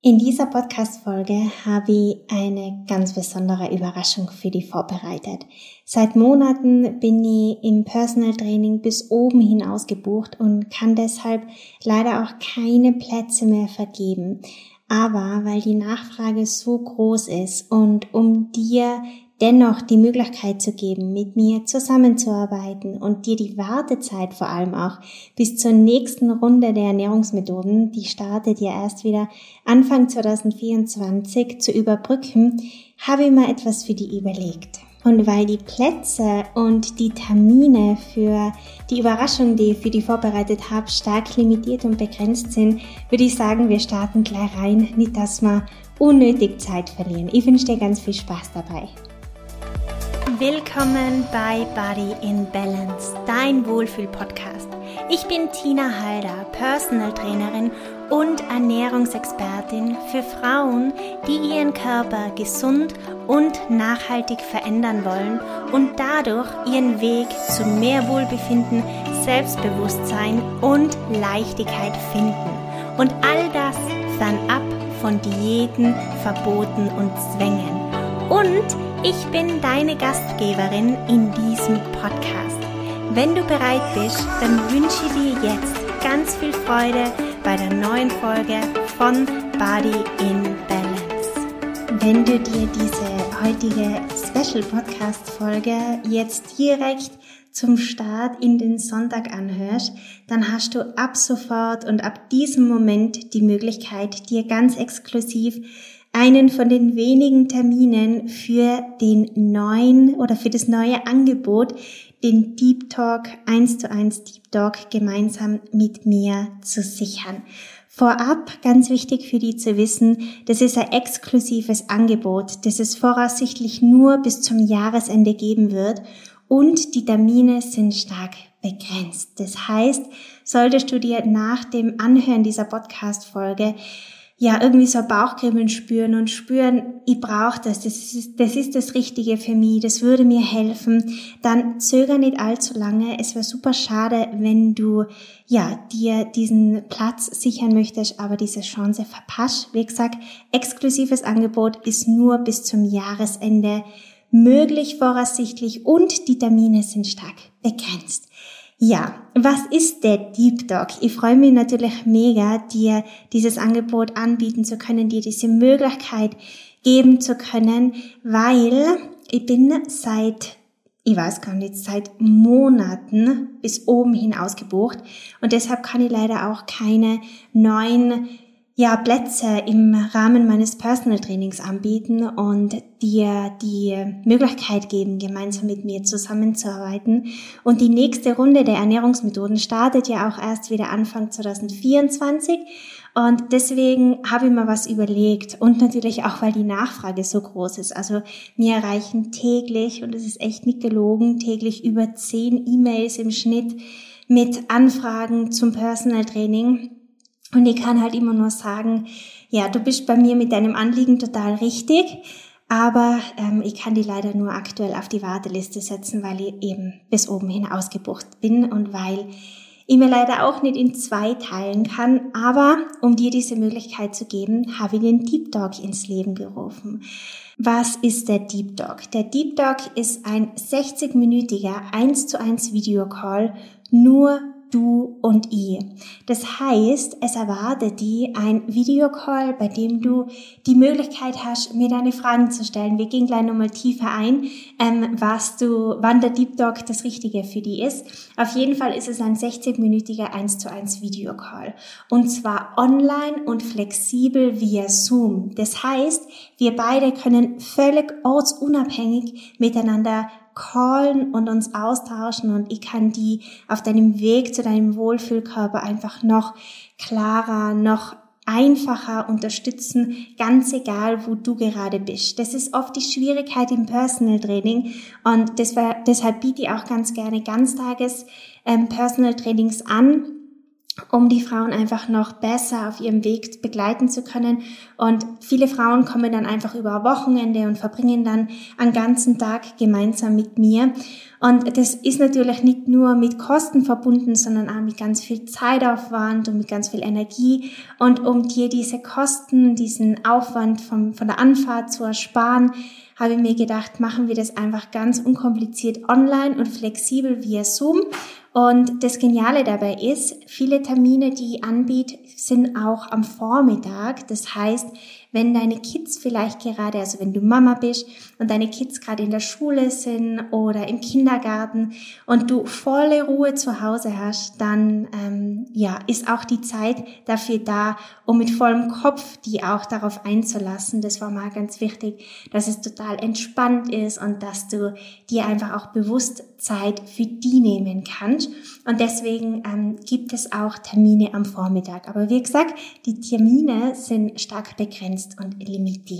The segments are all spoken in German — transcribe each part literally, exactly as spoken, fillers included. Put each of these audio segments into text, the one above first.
In dieser Podcast-Folge habe ich eine ganz besondere Überraschung für dich vorbereitet. Seit Monaten bin ich im Personal Training bis oben hin ausgebucht und kann deshalb leider auch keine Plätze mehr vergeben. Aber weil die Nachfrage so groß ist und um dir dennoch die Möglichkeit zu geben, mit mir zusammenzuarbeiten und dir die Wartezeit vor allem auch bis zur nächsten Runde der Ernährungsmethoden, die startet ja erst wieder Anfang zwanzig vierundzwanzig, zu überbrücken, habe ich mir etwas für die überlegt. Und weil die Plätze und die Termine für die Überraschung, die ich für die vorbereitet habe, stark limitiert und begrenzt sind, würde ich sagen, wir starten gleich rein, nicht dass wir unnötig Zeit verlieren. Ich wünsche dir ganz viel Spaß dabei. Willkommen bei Body in Balance, dein Wohlfühl-Podcast. Ich bin Tina Halder, Personal Trainerin und Ernährungsexpertin für Frauen, die ihren Körper gesund und nachhaltig verändern wollen und dadurch ihren Weg zu mehr Wohlbefinden, Selbstbewusstsein und Leichtigkeit finden. Und all das fernab von Diäten, Verboten und Zwängen. Und ich bin deine Gastgeberin in diesem Podcast. Wenn du bereit bist, dann wünsche ich dir jetzt ganz viel Freude bei der neuen Folge von Body in Balance. Wenn du dir diese heutige Special Podcast Folge jetzt direkt zum Start in den Sonntag anhörst, dann hast du ab sofort und ab diesem Moment die Möglichkeit, dir ganz exklusiv einen von den wenigen Terminen für den neuen oder für das neue Angebot, den Deep Talk eins zu eins Deep Talk gemeinsam mit mir zu sichern. Vorab, ganz wichtig für die zu wissen, das ist ein exklusives Angebot, das es voraussichtlich nur bis zum Jahresende geben wird und die Termine sind stark begrenzt. Das heißt, solltest du dir nach dem Anhören dieser Podcast-Folge ja, irgendwie so Bauchkribbeln spüren und spüren, ich brauche das, das ist, das ist das Richtige für mich, das würde mir helfen, dann zöger nicht allzu lange. Es wäre super schade, wenn du, ja, dir diesen Platz sichern möchtest, aber diese Chance verpasst. Wie gesagt, exklusives Angebot ist nur bis zum Jahresende möglich, voraussichtlich, und die Termine sind stark begrenzt. Ja, was ist der Deep Talk? Ich freue mich natürlich mega, dir dieses Angebot anbieten zu können, dir diese Möglichkeit geben zu können, weil ich bin seit, ich weiß gar nicht, seit Monaten bis oben hin ausgebucht und deshalb kann ich leider auch keine neuen ja, Plätze im Rahmen meines Personal Trainings anbieten und dir die Möglichkeit geben, gemeinsam mit mir zusammenzuarbeiten. Und die nächste Runde der Ernährungsmethoden startet ja auch erst wieder Anfang zwanzig vierundzwanzig. Und deswegen habe ich mir was überlegt und natürlich auch, weil die Nachfrage so groß ist. Also mir erreichen täglich, und es ist echt nicht gelogen, täglich über zehn E-Mails im Schnitt mit Anfragen zum Personal Training. Und ich kann halt immer nur sagen, ja, du bist bei mir mit deinem Anliegen total richtig, aber ähm, ich kann die leider nur aktuell auf die Warteliste setzen, weil ich eben bis oben hin ausgebucht bin und weil ich mir leider auch nicht in zwei teilen kann. Aber um dir diese Möglichkeit zu geben, habe ich den Deep Talk ins Leben gerufen. Was ist der Deep Talk? Der Deep Talk ist ein sechzig-minütiger eins zu eins Videocall, nur du und ich. Das heißt, es erwartet dich ein Videocall, bei dem du die Möglichkeit hast, mir deine Fragen zu stellen. Wir gehen gleich nochmal tiefer ein, ähm, was du, wann der Deep Talk das Richtige für dich ist. Auf jeden Fall ist es ein sechzig-minütiger eins zu eins Videocall. Und zwar online und flexibel via Zoom. Das heißt, wir beide können völlig ortsunabhängig miteinander callen und uns austauschen und ich kann die auf deinem Weg zu deinem Wohlfühlkörper einfach noch klarer, noch einfacher unterstützen, ganz egal, wo du gerade bist. Das ist oft die Schwierigkeit im Personal Training und deshalb, deshalb biete ich auch ganz gerne Ganztages ähm, Personal Trainings an, um die Frauen einfach noch besser auf ihrem Weg begleiten zu können. Und viele Frauen kommen dann einfach über ein Wochenende und verbringen dann einen ganzen Tag gemeinsam mit mir. Und das ist natürlich nicht nur mit Kosten verbunden, sondern auch mit ganz viel Zeitaufwand und mit ganz viel Energie. Und um dir diese Kosten, diesen Aufwand von, von der Anfahrt zu ersparen, habe ich mir gedacht, machen wir das einfach ganz unkompliziert online und flexibel via Zoom. Und das Geniale dabei ist, viele Termine, die ich anbiete, sind auch am Vormittag. Das heißt, wenn deine Kids vielleicht gerade, also wenn du Mama bist und deine Kids gerade in der Schule sind oder im Kindergarten und du volle Ruhe zu Hause hast, dann ähm, ja ist auch die Zeit dafür da, um mit vollem Kopf die auch darauf einzulassen. Das war mal ganz wichtig, dass es total entspannt ist und dass du dir einfach auch bewusst Zeit für die nehmen kannst. Und deswegen ähm, gibt es auch Termine am Vormittag. Aber wie gesagt, die Termine sind stark begrenzt und limitiert.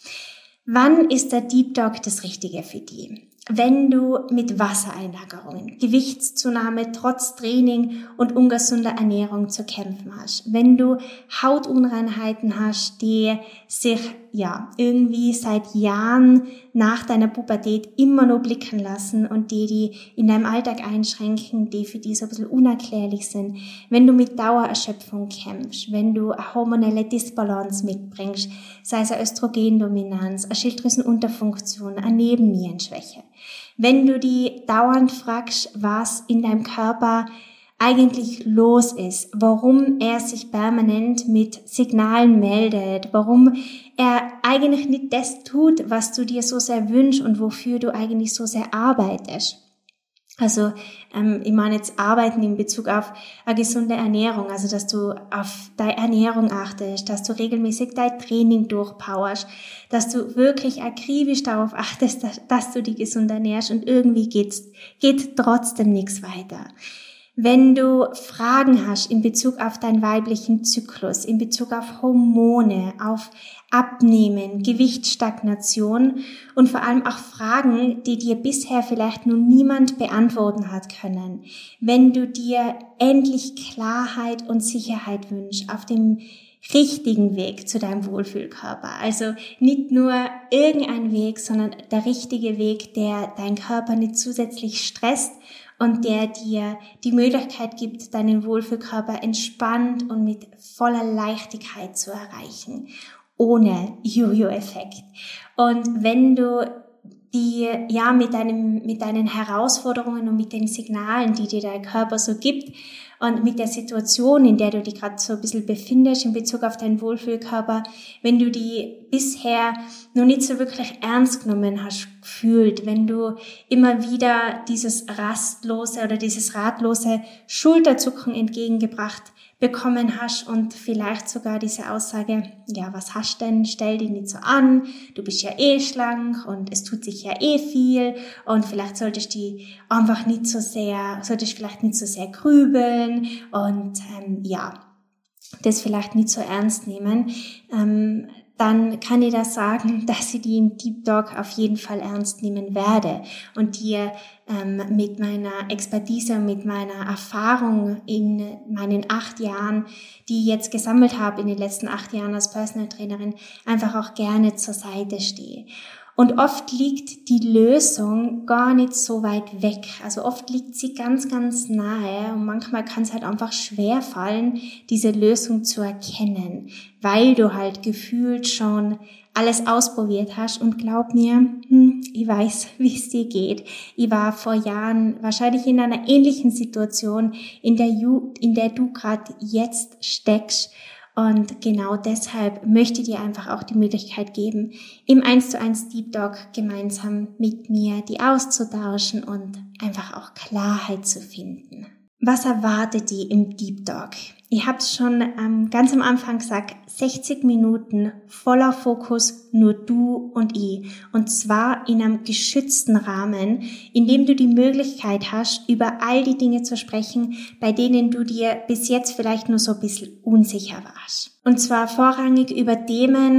Wann ist der Deep Dog das Richtige für die? Wenn du mit Wassereinlagerungen, Gewichtszunahme trotz Training und ungesunder Ernährung zu kämpfen hast, wenn du Hautunreinheiten hast, die sich ja irgendwie seit Jahren nach deiner Pubertät immer nur blicken lassen und die die in deinem Alltag einschränken, die für die so ein bisschen unerklärlich sind, wenn du mit Dauererschöpfung kämpfst, wenn du eine hormonelle Disbalance mitbringst, sei es eine Östrogendominanz, eine Schilddrüsenunterfunktion, eine Nebennierenschwäche, wenn du die dauernd fragst, was in deinem Körper eigentlich los ist, warum er sich permanent mit Signalen meldet, warum er eigentlich nicht das tut, was du dir so sehr wünschst und wofür du eigentlich so sehr arbeitest. Also ähm, ich meine jetzt arbeiten in Bezug auf eine gesunde Ernährung, also dass du auf deine Ernährung achtest, dass du regelmäßig dein Training durchpowerst, dass du wirklich akribisch darauf achtest, dass, dass du dich gesund ernährst und irgendwie geht's, geht trotzdem nichts weiter. Wenn du Fragen hast in Bezug auf deinen weiblichen Zyklus, in Bezug auf Hormone, auf Abnehmen, Gewichtsstagnation und vor allem auch Fragen, die dir bisher vielleicht noch niemand beantworten hat können. Wenn du dir endlich Klarheit und Sicherheit wünschst auf dem richtigen Weg zu deinem Wohlfühlkörper. Also nicht nur irgendein Weg, sondern der richtige Weg, der deinen Körper nicht zusätzlich stresst und der dir die Möglichkeit gibt, deinen Wohlfühlkörper entspannt und mit voller Leichtigkeit zu erreichen, ohne Jojo-Effekt. Und wenn du die ja mit deinem mit deinen Herausforderungen und mit den Signalen, die dir dein Körper so gibt und mit der Situation, in der du dich gerade so ein bisschen befindest in Bezug auf deinen Wohlfühlkörper, wenn du die bisher noch nicht so wirklich ernst genommen hast gefühlt, wenn du immer wieder dieses rastlose oder dieses ratlose Schulterzucken entgegengebracht bekommen hast und vielleicht sogar diese Aussage, ja, was hast denn, stell dich nicht so an, du bist ja eh schlank und es tut sich ja eh viel und vielleicht solltest du einfach nicht so sehr, solltest vielleicht nicht so sehr grübeln und ähm, ja, das vielleicht nicht so ernst nehmen, ähm, dann kann ich da sagen, dass ich die im Deep Dog auf jeden Fall ernst nehmen werde und dir ähm, mit meiner Expertise, mit meiner Erfahrung in meinen acht Jahren, die ich jetzt gesammelt habe in den letzten acht Jahren als Personal Trainerin, einfach auch gerne zur Seite stehe. Und oft liegt die Lösung gar nicht so weit weg. Also oft liegt sie ganz, ganz nahe und manchmal kann es halt einfach schwer fallen, diese Lösung zu erkennen, weil du halt gefühlt schon alles ausprobiert hast und glaub mir, hm, ich weiß, wie es dir geht. Ich war vor Jahren wahrscheinlich in einer ähnlichen Situation, in der, you, in der du gerade jetzt steckst. Und genau deshalb möchte ich dir einfach auch die Möglichkeit geben, im eins zu eins Deep Dog gemeinsam mit mir die auszutauschen und einfach auch Klarheit zu finden. Was erwartet die im Deep Dog? Ich habe es schon ähm, ganz am Anfang gesagt, sechzig Minuten voller Fokus, nur du und ich. Und zwar in einem geschützten Rahmen, in dem du die Möglichkeit hast, über all die Dinge zu sprechen, bei denen du dir bis jetzt vielleicht nur so ein bisschen unsicher warst. Und zwar vorrangig über Themen,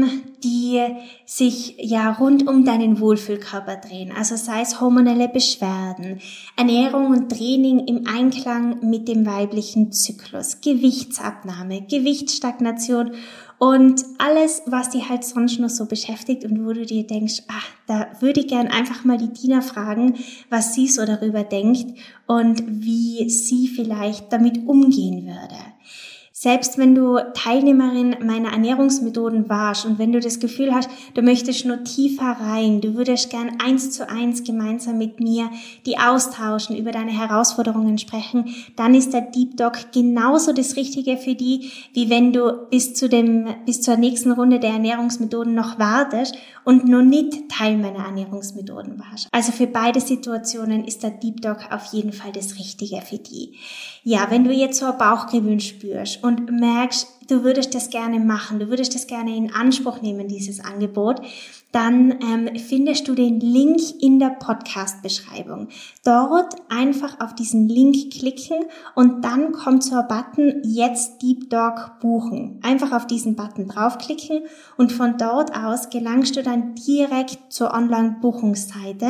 die sich ja rund um deinen Wohlfühlkörper drehen. Also sei es hormonelle Beschwerden, Ernährung und Training im Einklang mit dem weiblichen Zyklus, Gewichtsabnahme, Gewichtsstagnation und alles, was dich halt sonst noch so beschäftigt und wo du dir denkst, ach, da würde ich gern einfach mal die Tina fragen, was sie so darüber denkt und wie sie vielleicht damit umgehen würde. Selbst wenn du Teilnehmerin meiner Ernährungsmethoden warst und wenn du das Gefühl hast, du möchtest nur tiefer rein, du würdest gern eins zu eins gemeinsam mit mir die austauschen, über deine Herausforderungen sprechen, dann ist der Deep Talk genauso das Richtige für die, wie wenn du bis zu dem, bis zur nächsten Runde der Ernährungsmethoden noch wartest und noch nicht Teil meiner Ernährungsmethoden warst. Also für beide Situationen ist der Deep Talk auf jeden Fall das Richtige für die. Ja, wenn du jetzt so ein Bauchkribbeln spürst und merkst, du würdest das gerne machen, du würdest das gerne in Anspruch nehmen, dieses Angebot, dann ähm, findest du den Link in der Podcast-Beschreibung. Dort einfach auf diesen Link klicken und dann kommt so ein Button, jetzt Deep Talk buchen. Einfach auf diesen Button draufklicken und von dort aus gelangst du dann direkt zur Online-Buchungsseite.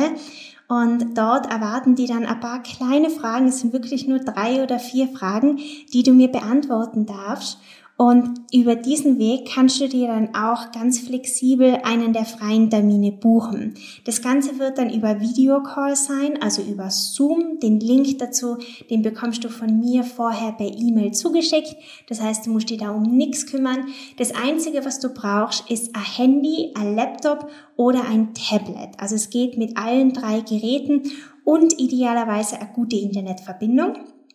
Und dort erwarten die dann ein paar kleine Fragen, es sind wirklich nur drei oder vier Fragen, die du mir beantworten darfst. Und über diesen Weg kannst du dir dann auch ganz flexibel einen der freien Termine buchen. Das Ganze wird dann über Videocall sein, also über Zoom. Den Link dazu, den bekommst du von mir vorher per E-Mail zugeschickt. Das heißt, du musst dich da um nichts kümmern. Das Einzige, was du brauchst, ist ein Handy, ein Laptop oder ein Tablet. Also es geht mit allen drei Geräten und idealerweise eine gute Internetverbindung.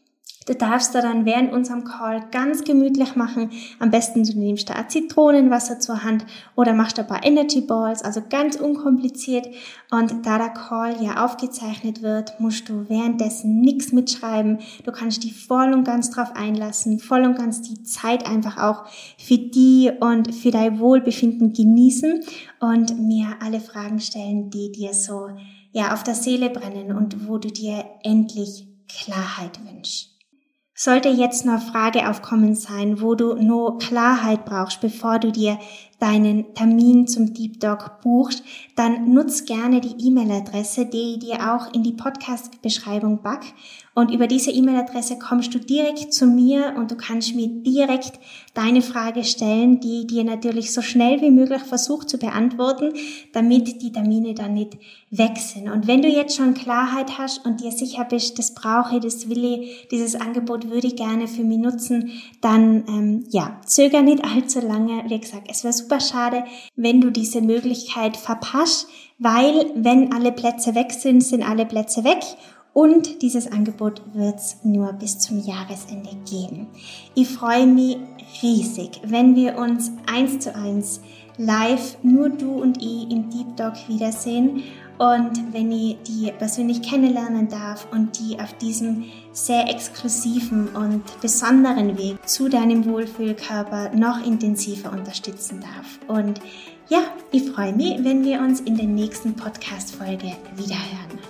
Du darfst da dann während unserem Call ganz gemütlich machen. Am besten du nimmst da Zitronenwasser zur Hand oder machst ein paar Energy Balls, also ganz unkompliziert. Und da der Call ja aufgezeichnet wird, musst du währenddessen nichts mitschreiben. Du kannst dich voll und ganz drauf einlassen, voll und ganz die Zeit einfach auch für die und für dein Wohlbefinden genießen und mir alle Fragen stellen, die dir so ja auf der Seele brennen und wo du dir endlich Klarheit wünschst. Sollte jetzt noch eine Frage aufkommen sein, wo du nur Klarheit brauchst, bevor du dir deinen Termin zum Deep Talk buchst, dann nutz gerne die E-Mail-Adresse, die ich dir auch in die Podcast-Beschreibung pack. Und über diese E-Mail-Adresse kommst du direkt zu mir und du kannst mir direkt deine Frage stellen, die ich dir natürlich so schnell wie möglich versuche zu beantworten, damit die Termine dann nicht weg sind. Und wenn du jetzt schon Klarheit hast und dir sicher bist, das brauche ich, das will ich, dieses Angebot würde ich gerne für mich nutzen, dann ähm, ja, zöger nicht allzu lange. Wie gesagt, es wäre super schade, wenn du diese Möglichkeit verpasst, weil wenn alle Plätze weg sind, sind alle Plätze weg. Und dieses Angebot wird es nur bis zum Jahresende geben. Ich freue mich riesig, wenn wir uns eins zu eins live, nur du und ich, im Deep Talk wiedersehen und wenn ich die persönlich kennenlernen darf und die auf diesem sehr exklusiven und besonderen Weg zu deinem Wohlfühlkörper noch intensiver unterstützen darf. Und ja, ich freue mich, wenn wir uns in der nächsten Podcast-Folge wiederhören.